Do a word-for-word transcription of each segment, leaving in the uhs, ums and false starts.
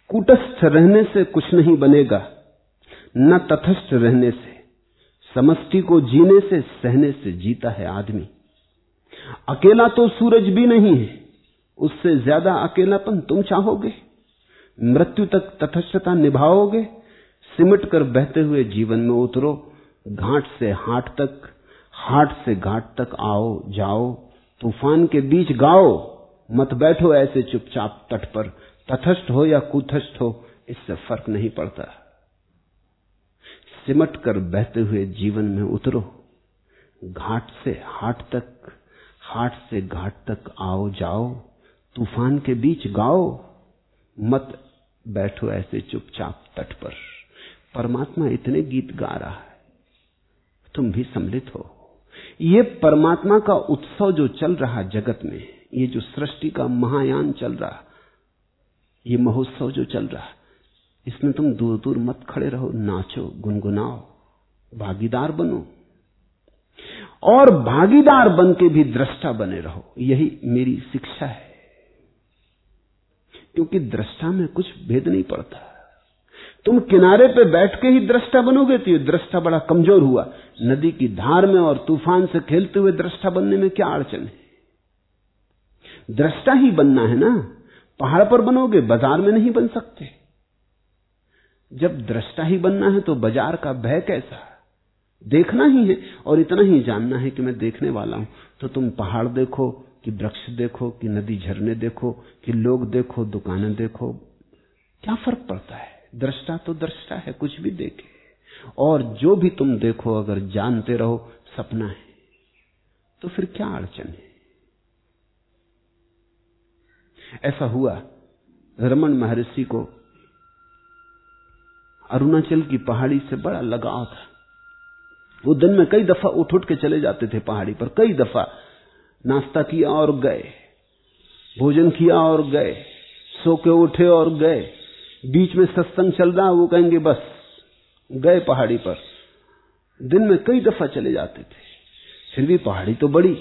कूटस्थ रहने से कुछ नहीं बनेगा, न तटस्थ रहने से। समष्टि को जीने से, सहने से जीता है आदमी। अकेला तो सूरज भी नहीं है, उससे ज्यादा अकेलापन तुम चाहोगे? मृत्यु तक तटस्थता निभाओगे? सिमट कर बहते हुए जीवन में उतरो, घाट से हाट तक, हाट से घाट तक आओ जाओ, तूफान के बीच गाओ, मत बैठो ऐसे चुपचाप तट पर। तटस्थ हो या कूटस्थ हो, इससे फर्क नहीं पड़ता। सिमट कर बहते हुए जीवन में उतरो, घाट से हाट तक, हाट से घाट तक आओ जाओ, तूफान के बीच गाओ, मत बैठो ऐसे चुपचाप तट पर। परमात्मा इतने गीत गा रहा है, तुम भी सम्मिलित हो। ये परमात्मा का उत्सव जो चल रहा जगत में, ये जो सृष्टि का महायान चल रहा, ये महोत्सव जो चल रहा, इसमें तुम दूर दूर मत खड़े रहो, नाचो, गुनगुनाओ, भागीदार बनो। और भागीदार बन के भी दृष्टा बने रहो, यही मेरी शिक्षा है। क्योंकि दृष्टा में कुछ भेद नहीं पड़ता। तुम किनारे पे बैठ के ही दृष्टा बनोगे तो ये दृष्टा बड़ा कमजोर हुआ। नदी की धार में और तूफान से खेलते हुए दृष्टा बनने में क्या अड़चन है? दृष्टा ही बनना है ना। पहाड़ पर बनोगे, बाजार में नहीं बन सकते। जब दृष्टा ही बनना है तो बाजार का भय कैसा? देखना ही है और इतना ही जानना है कि मैं देखने वाला हूं। तो तुम पहाड़ देखो कि वृक्ष देखो कि नदी झरने देखो कि लोग देखो, दुकानें देखो, क्या फर्क पड़ता है? दृष्टा तो दृष्टा है, कुछ भी देखे। और जो भी तुम देखो अगर जानते रहो सपना है, तो फिर क्या अड़चन है? ऐसा हुआ, रमन महर्षि को अरुणाचल की पहाड़ी से बड़ा लगाव था। वो दिन में कई दफा उठ उठ के चले जाते थे पहाड़ी पर, कई दफा नाश्ता किया और गए, भोजन किया और गए, सो के उठे और गए। बीच में सत्संग चल रहा, वो कहेंगे बस गए पहाड़ी पर। दिन में कई दफा चले जाते थे। फिर भी पहाड़ी तो बड़ी,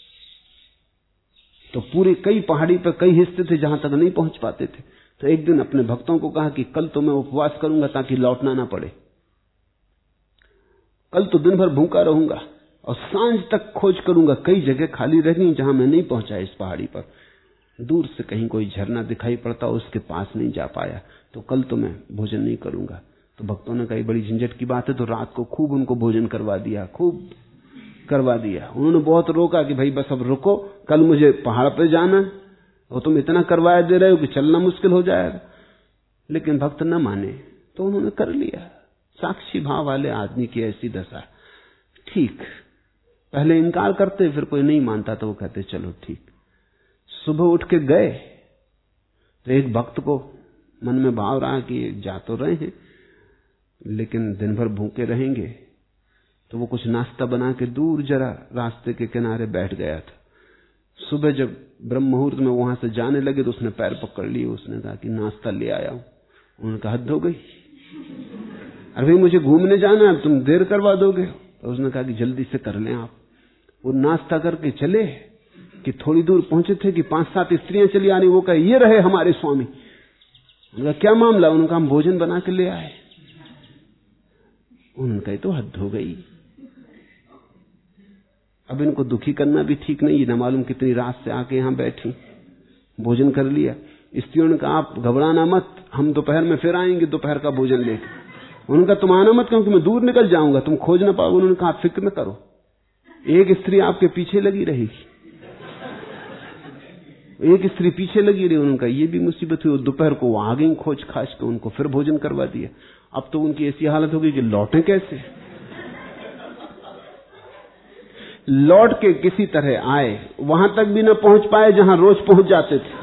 तो पूरे कई पहाड़ी पर कई हिस्से थे जहां तक नहीं पहुंच पाते थे। तो एक दिन अपने भक्तों को कहा कि कल तो मैं उपवास करूंगा ताकि लौटना ना पड़े। कल तो दिन भर भूखा रहूंगा और सांझ तक खोज करूंगा। कई जगह खाली रह गई जहां मैं नहीं पहुंचा इस पहाड़ी पर। दूर से कहीं कोई झरना दिखाई पड़ता, उसके पास नहीं जा पाया, तो कल तो मैं भोजन नहीं करूंगा। तो भक्तों ने कहा बड़ी झंझट की बात है, तो रात को खूब उनको भोजन करवा दिया, खूब करवा दिया। उन्होंने बहुत रोका कि भाई बस अब रुको, कल मुझे पहाड़ पर जाना, और तुम इतना करवाया दे रहे हो कि चलना मुश्किल हो जाएगा। लेकिन भक्त न माने तो उन्होंने कर लिया। साक्षी भाव वाले आदमी की ऐसी दशा। ठीक, पहले इनकार करते, फिर कोई नहीं मानता तो वो कहते चलो ठीक। सुबह उठ के गए तो एक भक्त को मन में भाव रहा कि जा तो रहे हैं लेकिन दिन भर भूखे रहेंगे, तो वो कुछ नाश्ता बना के दूर जरा रास्ते के किनारे बैठ गया था। सुबह जब ब्रह्म मुहूर्त में वहां से जाने लगे तो उसने पैर पकड़ लिए। उसने कहा कि नाश्ता ले आया हूं। उन्होंने कहा हद हो गई, अरे भाई मुझे घूमने जाना है, तुम देर करवा दोगे। तो उसने कहा कि जल्दी से कर लें आप। वो नाश्ता करके चले कि थोड़ी दूर पहुंचे थे कि पांच सात स्त्रियां चली आ रही। वो कहे ये रहे हमारे स्वामी। उनका क्या मामला? उन्होंने कहा हम भोजन बना के ले आए। उन्होंने कहा तो हद हो गई, अब इनको दुखी करना भी ठीक नहीं। न मालूम कितनी रात से आके यहां बैठी, भोजन कर लिया। स्त्रियों ने कहा आप घबराना मत, हम दोपहर में फिर आएंगे दोपहर का भोजन लेकर। उन्होंने कहा तुम आना मत क्योंकि मैं दूर निकल जाऊंगा, तुम खोज ना पाओगे। उन्होंने कहा फिक्र न करो, एक स्त्री आपके पीछे लगी रहेगी। एक स्त्री पीछे लगी रही। उन्होंने कहा ये भी मुसीबत हुई। दोपहर को वो आ गई खोज खाज के, उनको फिर भोजन करवा दिया। अब तो उनकी ऐसी हालत हो गई कि लौटे कैसे। लौट के किसी तरह आए, वहां तक भी न पहुंच पाए जहां रोज पहुंच जाते थे।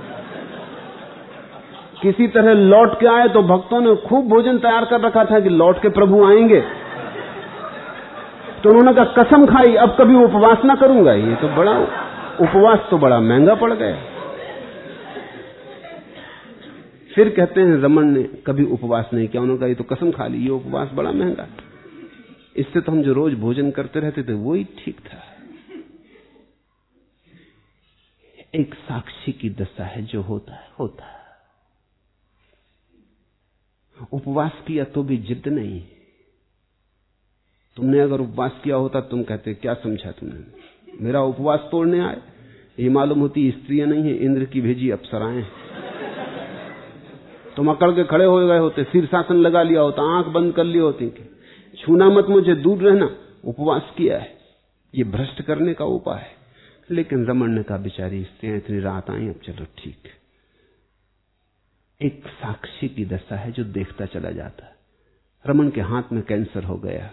किसी तरह लौट के आए तो भक्तों ने खूब भोजन तैयार कर रखा था कि लौट के प्रभु आएंगे। तो उन्होंने कहा कसम खाई अब कभी उपवास ना करूंगा। ये तो बड़ा उपवास तो बड़ा महंगा पड़ गया। फिर कहते हैं रमन ने कभी उपवास नहीं किया। उन्होंने कहा ये तो कसम खा ली, ये उपवास बड़ा महंगा, इससे तो हम जो रोज भोजन करते रहते थे वही ठीक था। एक साक्षी की दशा है, जो होता है होता है। उपवास किया तो भी जिद नहीं। तुमने अगर उपवास किया होता तुम कहते क्या समझा तुमने, मेरा उपवास तोड़ने आए। ये मालूम होती स्त्रियां नहीं है, इंद्र की भेजी अप्सराएं। तुम अकड़ के खड़े हो गए होते, शीर्षासन लगा लिया होता, आंख बंद कर ली होती कि छूना मत मुझे, दूर रहना। उपवास किया है, ये भ्रष्ट करने का उपाय है। लेकिन रमन ने कहा बेचारी स्त्रियां इतनी रात आई, अब चलो ठीक। एक साक्षी की दशा है जो देखता चला जाता है। रमन के हाथ में कैंसर हो गया।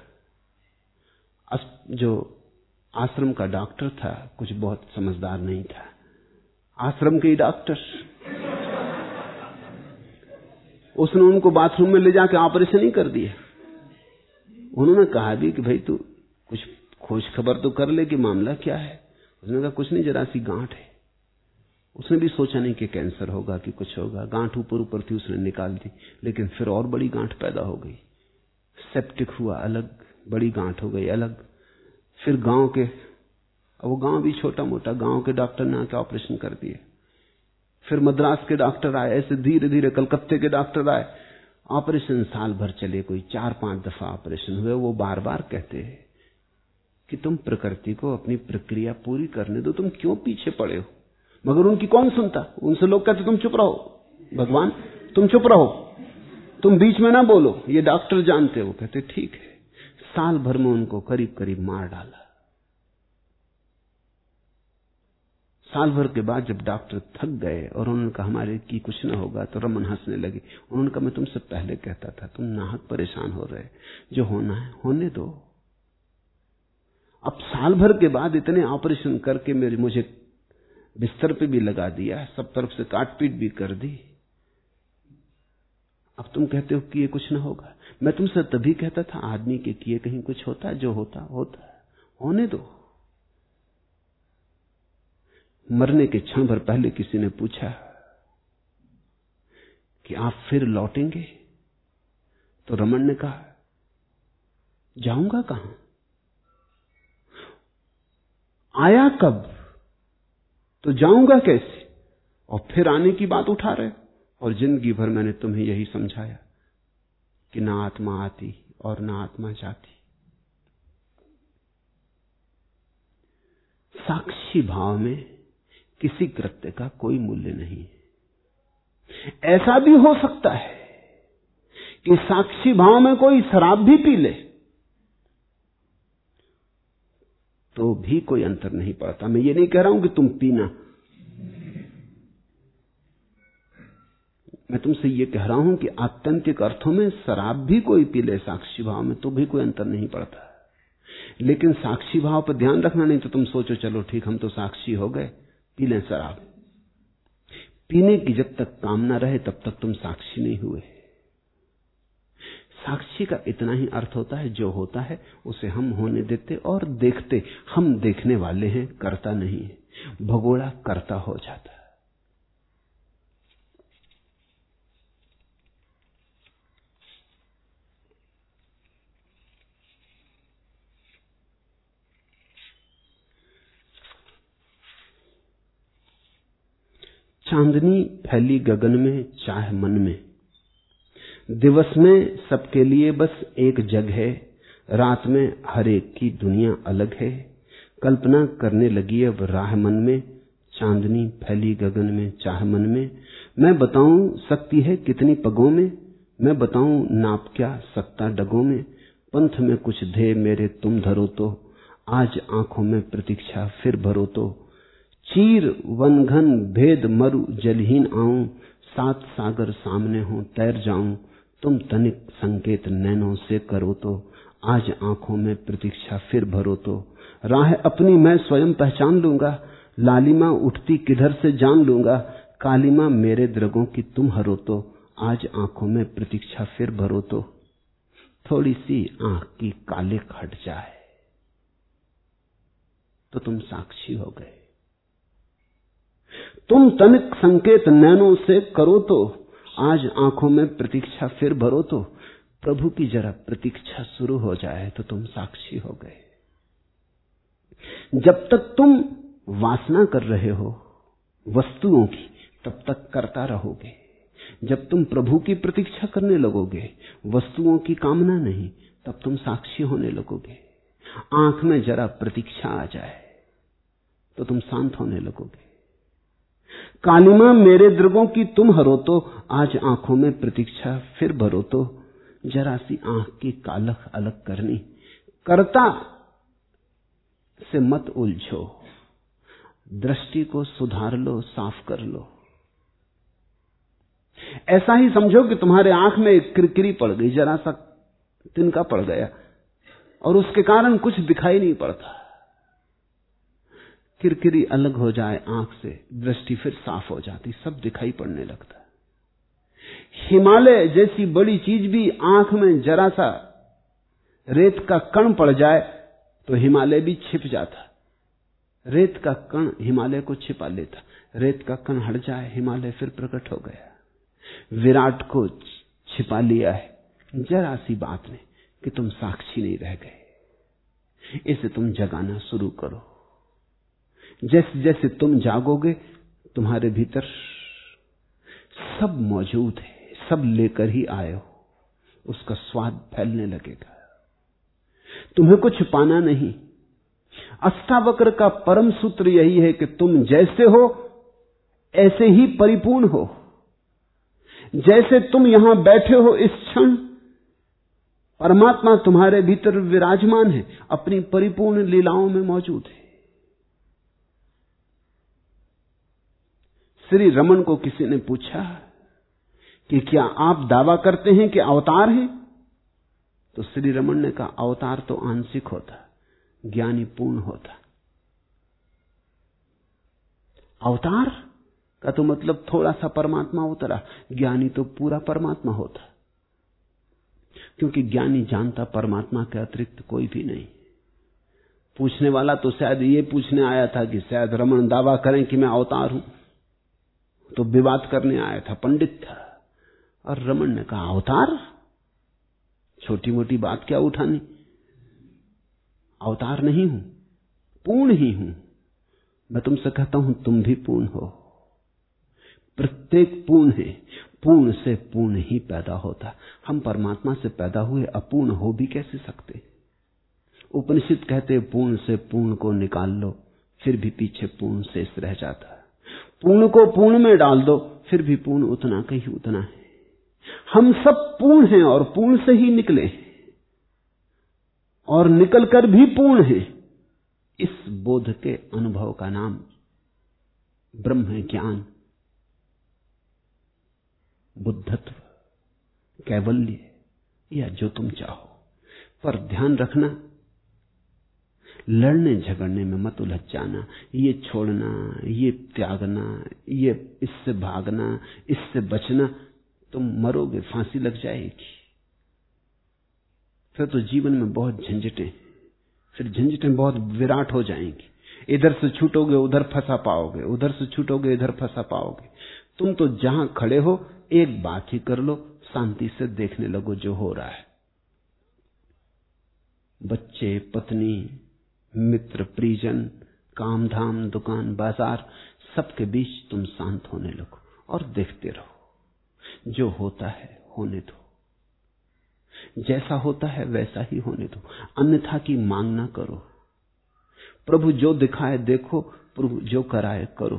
जो आश्रम का डॉक्टर था कुछ बहुत समझदार नहीं था, आश्रम के ही डॉक्टर, उसने उनको बाथरूम में ले जाके ऑपरेशन ही कर दिया। उन्होंने कहा भी कि भाई तू कुछ खोज खबर तो कर ले कि मामला क्या है। उसने कहा कुछ नहीं, जरा सी गांठ है। उसने भी सोचा नहीं कि कैंसर होगा कि कुछ होगा। गांठ ऊपर ऊपर थी, उसने निकाल दी, लेकिन फिर और बड़ी गांठ पैदा हो गई। सेप्टिक हुआ अलग, बड़ी गांठ हो गई अलग। फिर गांव के, वो गांव भी छोटा मोटा, गांव के डॉक्टर ने आके ऑपरेशन कर दिए। फिर मद्रास के डॉक्टर आए, ऐसे धीरे धीरे कलकत्ते के डॉक्टर आए। ऑपरेशन साल भर चले, कोई चार पांच दफा ऑपरेशन हुए। वो बार बार कहते हैं कि तुम प्रकृति को अपनी प्रक्रिया पूरी करने दो, तुम क्यों पीछे पड़े हो। मगर उनकी कौन सुनता। उनसे लोग कहते तुम चुप रहो, भगवान तुम चुप रहो, तुम बीच में ना बोलो, ये डॉक्टर जानते हो। कहते ठीक है। साल भर में उनको करीब करीब मार डाला। साल भर के बाद जब डॉक्टर थक गए और उन्होंने कहा हमारे की कुछ ना होगा, तो रमन हंसने लगे। उन्होंने कहा मैं तुमसे पहले कहता था, तुम नाहक परेशान हो रहे, जो होना है होने दो। अब साल भर के बाद इतने ऑपरेशन करके मेरे मुझे बिस्तर पे भी लगा दिया, सब तरफ से काट पीट भी कर दी, अब तुम कहते हो कि ये कुछ ना होगा। मैं तुमसे तभी कहता था आदमी के किए कहीं कुछ होता है, जो होता होता है, होने दो। मरने के क्षण भर पहले किसी ने पूछा कि आप फिर लौटेंगे, तो रमन ने कहा जाऊंगा कहां, आया कब तो जाऊंगा कैसे, और फिर आने की बात उठा रहे। और जिंदगी भर मैंने तुम्हें यही समझाया कि ना आत्मा आती और ना आत्मा जाती। साक्षी भाव में किसी कृत्य का कोई मूल्य नहीं। ऐसा भी हो सकता है कि साक्षी भाव में कोई शराब भी पी ले तो भी कोई अंतर नहीं पड़ता। मैं ये नहीं कह रहा हूं कि तुम पीना, मैं तुमसे ये कह रहा हूं कि आत्यंतिक अर्थों में शराब भी कोई पी ले साक्षी भाव में तो भी कोई अंतर नहीं पड़ता। लेकिन साक्षी भाव पर ध्यान रखना, नहीं तो तुम सोचो चलो ठीक हम तो साक्षी हो गए, पी लें शराब। पीने की जब तक कामना रहे तब तक तुम साक्षी नहीं हुए। साक्षी का इतना ही अर्थ होता है जो होता है उसे हम होने देते और देखते। हम देखने वाले हैं, करता नहीं है। भगोड़ा करता हो जाता है। चांदनी फैली गगन में, चाह मन में, दिवस में सबके लिए बस एक जग है, रात में हर एक की दुनिया अलग है। कल्पना करने लगी अब राह मन में, चांदनी फैली गगन में, चाह मन में। मैं बताऊं सकती है कितनी पगों में, मैं बताऊं नाप क्या सकता डगों में। पंथ में कुछ ध्येय मेरे तुम धरो तो, आज आंखों में प्रतीक्षा फिर भरो तो। चीर वन घन भेद मरु जलहीन आऊं, सात सागर सामने हो तैर जाऊं। तुम तनिक संकेत नैनों से करो तो, आज आंखों में प्रतीक्षा फिर भरो तो। राह अपनी मैं स्वयं पहचान लूंगा, लालिमा उठती किधर से जान लूंगा। कालिमा मेरे द्रगों की तुम हरो तो, आज आंखों में प्रतीक्षा फिर भरो तो। थोड़ी सी आंख की कालिक हट जाए तो तुम साक्षी हो गए। तुम तनिक संकेत नैनों से करो तो, आज आंखों में प्रतीक्षा फिर भरो तो। प्रभु की जरा प्रतीक्षा शुरू हो जाए तो तुम साक्षी हो गए। जब तक तुम वासना कर रहे हो वस्तुओं की, तब तक करता रहोगे। जब तुम प्रभु की प्रतीक्षा करने लगोगे, वस्तुओं की कामना नहीं, तब तुम साक्षी होने लगोगे। आंख में जरा प्रतीक्षा आ जाए तो तुम शांत होने लगोगे। कालिमा मेरे दृगों की तुम हरो तो, आज आंखों में प्रतीक्षा फिर भरो तो, जरा सी आंख की कालख अलग करनी, कर्ता से मत उलझो, दृष्टि को सुधार लो, साफ कर लो। ऐसा ही समझो कि तुम्हारे आंख में एक किरकिरी पड़ गई, जरा सा तिनका पड़ गया और उसके कारण कुछ दिखाई नहीं पड़ता। किरकिरी अलग हो जाए आंख से, दृष्टि फिर साफ हो जाती, सब दिखाई पड़ने लगता। हिमालय जैसी बड़ी चीज भी आंख में जरा सा रेत का कण पड़ जाए तो हिमालय भी छिप जाता। रेत का कण हिमालय को छिपा लेता, रेत का कण हट जाए, हिमालय फिर प्रकट हो गया। विराट को छिपा लिया है जरा सी बात ने कि तुम साक्षी नहीं रह गए। इसे तुम जगाना शुरू करो। जैसे जैसे तुम जागोगे, तुम्हारे भीतर सब मौजूद है, सब लेकर ही आए हो, उसका स्वाद फैलने लगेगा। तुम्हें कुछ पाना नहीं। अष्टावक्र का परम सूत्र यही है कि तुम जैसे हो ऐसे ही परिपूर्ण हो। जैसे तुम यहां बैठे हो इस क्षण, परमात्मा तुम्हारे भीतर विराजमान है, अपनी परिपूर्ण लीलाओं में मौजूद है। श्री रमन को किसी ने पूछा कि क्या आप दावा करते हैं कि अवतार हैं? तो श्री रमन ने कहा, अवतार तो आंशिक होता, ज्ञानी पूर्ण होता। अवतार का तो मतलब थोड़ा सा परमात्मा उतरा, ज्ञानी तो पूरा परमात्मा होता, क्योंकि ज्ञानी जानता परमात्मा के अतिरिक्त कोई भी नहीं। पूछने वाला तो शायद ये पूछने आया था कि शायद रमन दावा करें कि मैं अवतार हूं, तो विवाद करने आया था, पंडित था। और रमन ने कहा, अवतार? छोटी मोटी बात क्या उठानी, अवतार नहीं हूं, पूर्ण ही हूं। मैं तुमसे कहता हूं तुम भी पूर्ण हो, प्रत्येक पूर्ण है, पूर्ण से पूर्ण ही पैदा होता। हम परमात्मा से पैदा हुए अपूर्ण हो भी कैसे सकते? उपनिषद कहते पूर्ण से पूर्ण को निकाल लो, फिर भी पीछे पूर्ण शेष रह जाता। पूर्ण को पूर्ण में डाल दो, फिर भी पूर्ण उतना का ही उतना है। हम सब पूर्ण हैं और पूर्ण से ही निकले और निकलकर भी पूर्ण हैं। इस बोध के अनुभव का नाम ब्रह्म ज्ञान, बुद्धत्व, कैवल्य, या जो तुम चाहो। पर ध्यान रखना, लड़ने झगड़ने में मत उलझ जाना। ये छोड़ना, ये त्यागना, ये इससे भागना, इससे बचना, तुम मरोगे, फांसी लग जाएगी। फिर तो जीवन में बहुत झंझटें, फिर झंझटें बहुत विराट हो जाएंगी। इधर से छूटोगे उधर फंसा पाओगे, उधर से छूटोगे इधर फंसा पाओगे। तुम तो जहां खड़े हो एक बात ही कर लो, शांति से देखने लगो जो हो रहा है। बच्चे, पत्नी, मित्र, परिजन, काम धाम, दुकान, बाजार, सबके बीच तुम शांत होने लगो और देखते रहो। जो होता है होने दो, जैसा होता है वैसा ही होने दो, अन्यथा की मांग ना करो। प्रभु जो दिखाए देखो, प्रभु जो कराए करो।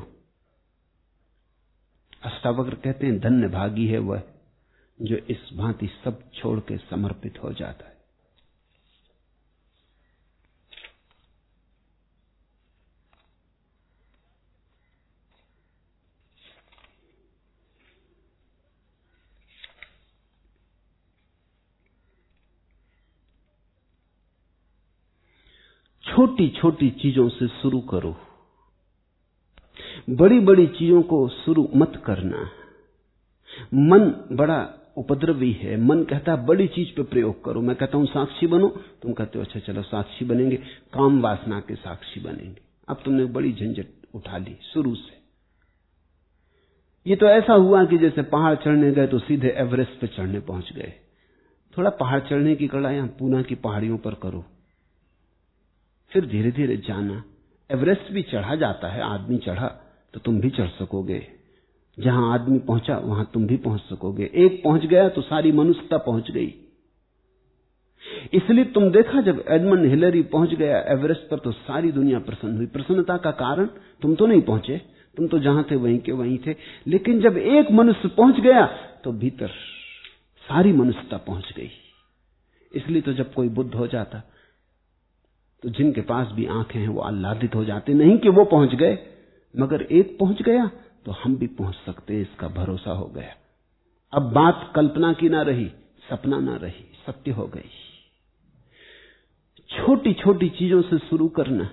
अष्टावक्र कहते हैं, धन्य भागी है वह जो इस भांति सब छोड़ के समर्पित हो जाता है। छोटी छोटी चीजों से शुरू करो, बड़ी बड़ी चीजों को शुरू मत करना। मन बड़ा उपद्रवी है, मन कहता है बड़ी चीज पे प्रयोग करो। मैं कहता हूं साक्षी बनो, तुम कहते हो अच्छा चलो साक्षी बनेंगे, काम वासना के साक्षी बनेंगे। अब तुमने बड़ी झंझट उठा ली शुरू से। ये तो ऐसा हुआ कि जैसे पहाड़ चढ़ने गए तो सीधे एवरेस्ट पे चढ़ने पहुंच गए। थोड़ा पहाड़ चढ़ने की कला यहां पूना की पहाड़ियों पर करो, फिर धीरे धीरे जाना। एवरेस्ट भी चढ़ा जाता है, आदमी चढ़ा तो तुम भी चढ़ सकोगे। जहां आदमी पहुंचा वहां तुम भी पहुंच सकोगे। एक पहुंच गया तो सारी मनुष्यता पहुंच गई। इसलिए तुम देखा जब एडमंड हिलरी पहुंच गया एवरेस्ट पर तो सारी दुनिया प्रसन्न हुई। प्रसन्नता का कारण, तुम तो नहीं पहुंचे, तुम तो जहां थे वहीं के वहीं थे, लेकिन जब एक मनुष्य पहुंच गया तो भीतर सारी मनुष्यता पहुंच गई। इसलिए तो जब कोई बुद्ध हो जाता तो जिनके पास भी आंखें हैं वो आह्लादित हो जाते, नहीं कि वो पहुंच गए, मगर एक पहुंच गया तो हम भी पहुंच सकते हैं, इसका भरोसा हो गया। अब बात कल्पना की ना रही, सपना ना रही, सत्य हो गई। छोटी छोटी चीजों से शुरू करना।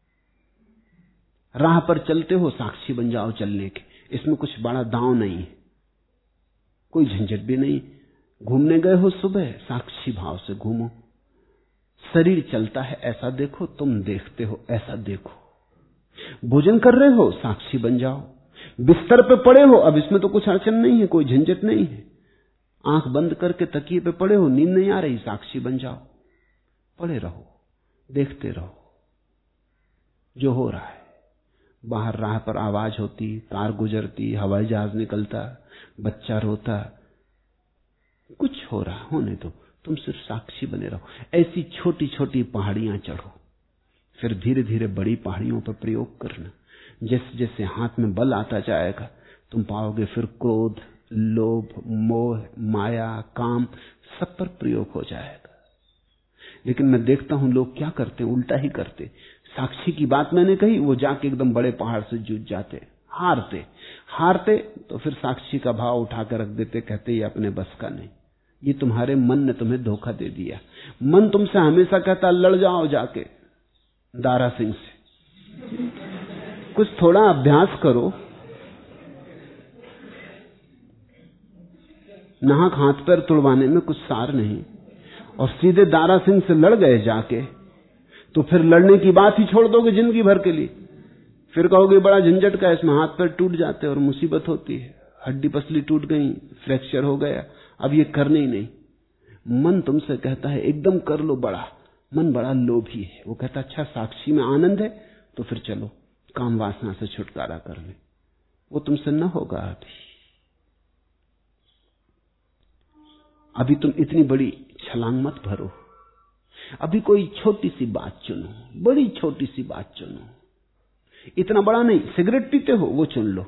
राह पर चलते हो, साक्षी बन जाओ चलने के। इसमें कुछ बड़ा दांव नहीं है, कोई झंझट भी नहीं। घूमने गए हो सुबह, साक्षी भाव से घूमो। शरीर चलता है ऐसा देखो, तुम देखते हो ऐसा देखो। भोजन कर रहे हो, साक्षी बन जाओ। बिस्तर पे पड़े हो, अब इसमें तो कुछ अड़चन नहीं है, कोई झंझट नहीं है। आंख बंद करके तकिए पे पड़े हो, नींद नहीं आ रही, साक्षी बन जाओ। पड़े रहो, देखते रहो जो हो रहा है। बाहर राह पर आवाज होती, कार गुजरती, हवाई जहाज निकलता, बच्चा रोता, कुछ हो रहा, होने दो, तुम सिर्फ साक्षी बने रहो। ऐसी छोटी छोटी पहाड़ियां चढ़ो, फिर धीरे धीरे बड़ी पहाड़ियों पर प्रयोग करना। जैसे जैसे हाथ में बल आता जाएगा तुम पाओगे फिर क्रोध, लोभ, मोह, माया, काम सब पर प्रयोग हो जाएगा। लेकिन मैं देखता हूं लोग क्या करते हैं, उल्टा ही करते। साक्षी की बात मैंने कही, वो जाके एकदम बड़े पहाड़ से जूझ जाते, हारते हारते तो फिर साक्षी का भाव उठाकर रख देते, कहते ये अपने बस का नहीं। ये तुम्हारे मन ने तुम्हें धोखा दे दिया। मन तुमसे हमेशा कहता लड़ जाओ जाके दारा सिंह से, कुछ थोड़ा अभ्यास करो। नाहक हाथ पैर तुड़वाने में कुछ सार नहीं, और सीधे दारा सिंह से लड़ गए जाके तो फिर लड़ने की बात ही छोड़ दोगे जिंदगी भर के लिए। फिर कहोगे बड़ा झंझट का, इसमें हाथ पैर टूट जाते और मुसीबत होती है, हड्डी पसली टूट गई, फ्रैक्चर हो गया, अब ये करने ही नहीं। मन तुमसे कहता है एकदम कर लो बड़ा। मन बड़ा लोभी है, वो कहता अच्छा साक्षी में आनंद है तो फिर चलो काम वासना से छुटकारा कर ले। वो तुमसे न होगा। अभी अभी तुम इतनी बड़ी छलांग मत भरो। अभी कोई छोटी सी बात चुनो, बड़ी छोटी सी बात चुनो। इतना बड़ा नहीं, सिगरेट पीते हो वो चुन लो।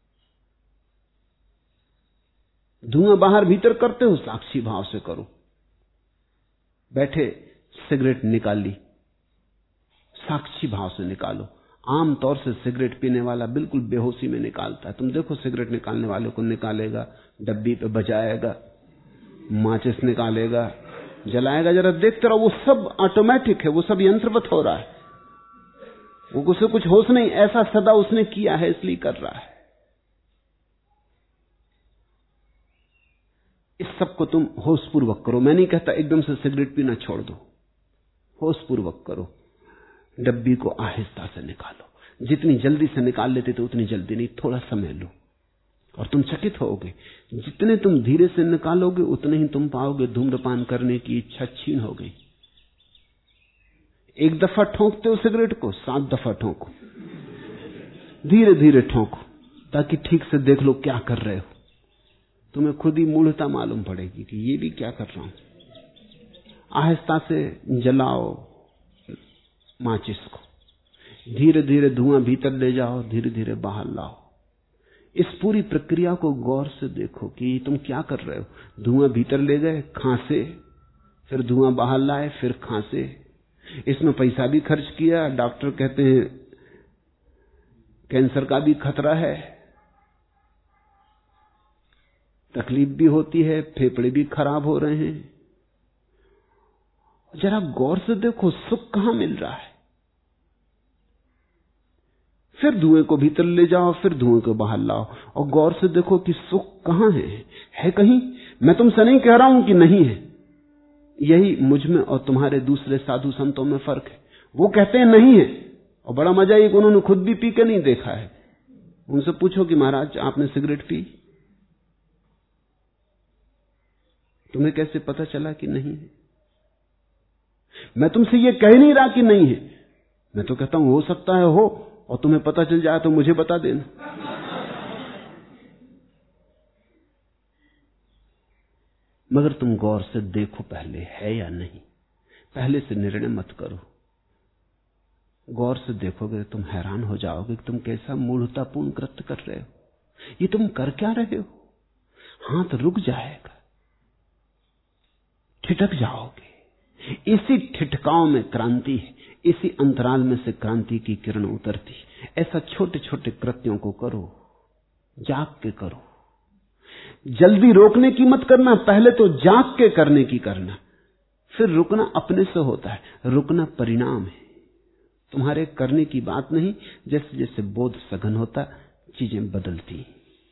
धुआं बाहर भीतर करते हो, साक्षी भाव से करो। बैठे सिगरेट निकाली, साक्षी भाव से निकालो। आम तौर से सिगरेट पीने वाला बिल्कुल बेहोशी में निकालता है। तुम देखो सिगरेट निकालने वाले को, निकालेगा, डब्बी पे बजाएगा, माचिस निकालेगा, जलाएगा, जरा देखते रहो। वो सब ऑटोमेटिक है, वो सब यंत्रवत हो रहा है, वो उसे कुछ होश नहीं, ऐसा सदा उसने किया है इसलिए कर रहा है। इस सब को तुम होशपूर्वक करो। मैं नहीं कहता एकदम से सिगरेट पीना छोड़ दो, होशपूर्वक करो। डब्बी को आहिस्ता से निकालो। जितनी जल्दी से निकाल लेते थे उतनी जल्दी नहीं, थोड़ा समय लो और तुम चकित होगे। जितने तुम धीरे से निकालोगे उतने ही तुम पाओगे धूम्रपान करने की इच्छा छीन हो गई। एक दफा ठोंकते हो सिगरेट को, सात दफा ठोंको, धीरे धीरे ठोंको, ताकि ठीक से देख लो क्या कर रहे हो। तुम्हें खुद ही मूढ़ता मालूम पड़ेगी कि ये भी क्या कर रहा हूं। आहिस्ता से जलाओ माचिस को, धीरे धीरे धुआं भीतर ले जाओ, धीरे धीरे बाहर लाओ। इस पूरी प्रक्रिया को गौर से देखो कि तुम क्या कर रहे हो। धुआं भीतर ले गए, खांसे, फिर धुआं बाहर लाए, फिर खांसे। इसमें पैसा भी खर्च किया। डॉक्टर कहते हैं कैंसर का भी खतरा है, तकलीफ भी होती है, फेफड़े भी खराब हो रहे हैं। जरा गौर से देखो सुख कहां मिल रहा है। फिर धुएं को भीतर ले जाओ, फिर धुएं को बाहर लाओ और गौर से देखो कि सुख कहां है। है कहीं? मैं तुमसे नहीं कह रहा हूं कि नहीं है। यही मुझ में और तुम्हारे दूसरे साधु संतों में फर्क है। वो कहते हैं नहीं है, और बड़ा मजा ये कि उन्होंने खुद भी पी के नहीं देखा है। उनसे पूछो कि महाराज आपने सिगरेट पी, तुम्हें कैसे पता चला कि नहीं है? मैं तुमसे ये कह नहीं रहा कि नहीं है, मैं तो कहता हूं हो सकता है हो, और तुम्हें पता चल जाए तो मुझे बता देना। मगर तुम गौर से देखो पहले है या नहीं। पहले से निर्णय मत करो। गौर से देखोगे तुम हैरान हो जाओगे कि तुम कैसा मूढ़तापूर्ण कृत्य कर रहे हो। ये तुम कर क्या रहे हो? हाथ रुक जाएगा, ठिठक जाओगे। इसी ठिठकाव में क्रांति है, इसी अंतराल में से क्रांति की किरण उतरती। ऐसा छोटे छोटे कृत्यों को करो, जाग के करो। जल्दी रोकने की मत करना, पहले तो जाग के करने की करना, फिर रुकना अपने से होता है। रुकना परिणाम है, तुम्हारे करने की बात नहीं। जैसे जैसे बोध सघन होता चीजें बदलती।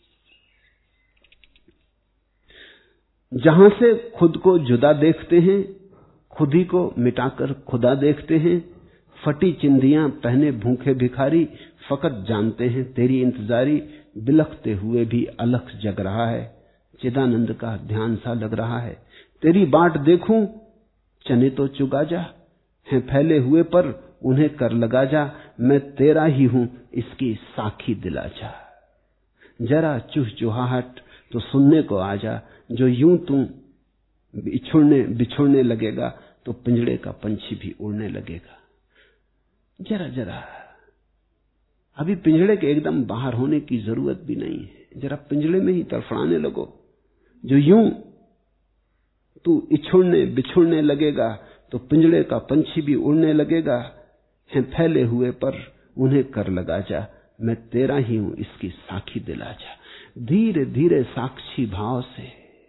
जहां से खुद को जुदा देखते हैं, खुद ही को मिटाकर खुदा देखते हैं। फटी चिंदियां पहने भूखे भिखारी, फकत जानते हैं तेरी इंतजारी। बिलखते हुए भी अलख जग रहा है, चिदानंद का ध्यान सा लग रहा है। तेरी बाट देखूं चने तो चुगा जा, हैं फैले हुए पर उन्हें कर लगा जा। मैं तेरा ही हूं इसकी साखी दिला जा। जरा चुहचुहाहट तो सुनने को आ जा, जो यूं तू बिछुड़ने बिछुड़ने लगेगा तो पिंजड़े का पंछी भी उड़ने लगेगा। जरा जरा अभी पिंजड़े के एकदम बाहर होने की जरूरत भी नहीं है, जरा पिंजड़े में ही तड़फड़ाने लगो। जो यूं तू इछुड़ने बिछुड़ने लगेगा तो पिंजड़े का पंछी भी उड़ने लगेगा। हैं फैले हुए पर उन्हें कर लगा जा, मैं तेरा ही हूं इसकी साखी दिला जा। धीरे धीरे साक्षी भाव से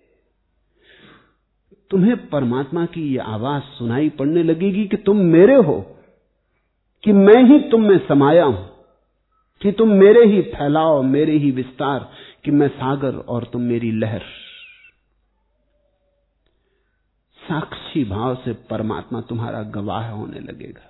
तुम्हें परमात्मा की ये आवाज सुनाई पड़ने लगेगी कि तुम मेरे हो, कि मैं ही तुम में समाया हूं, कि तुम मेरे ही फैलाव, मेरे ही विस्तार, कि मैं सागर और तुम मेरी लहर। साक्षी भाव से परमात्मा तुम्हारा गवाह होने लगेगा।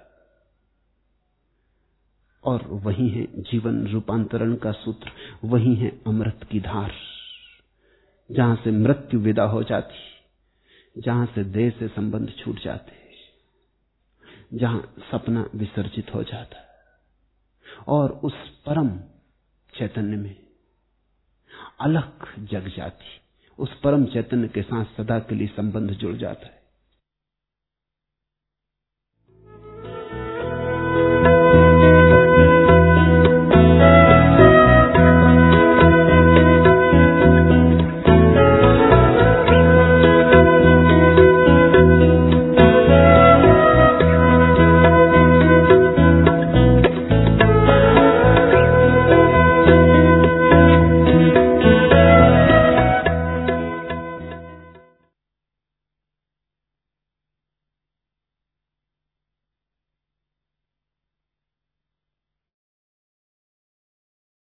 और वही है जीवन रूपांतरण का सूत्र, वही है अमृत की धार, जहां से मृत्यु विदा हो जाती, जहां से देह से संबंध छूट जाते, जहां सपना विसर्जित हो जाता और उस परम चैतन्य में अलख जग जाती। उस परम चैतन्य के साथ सदा के लिए संबंध जुड़ जाता है।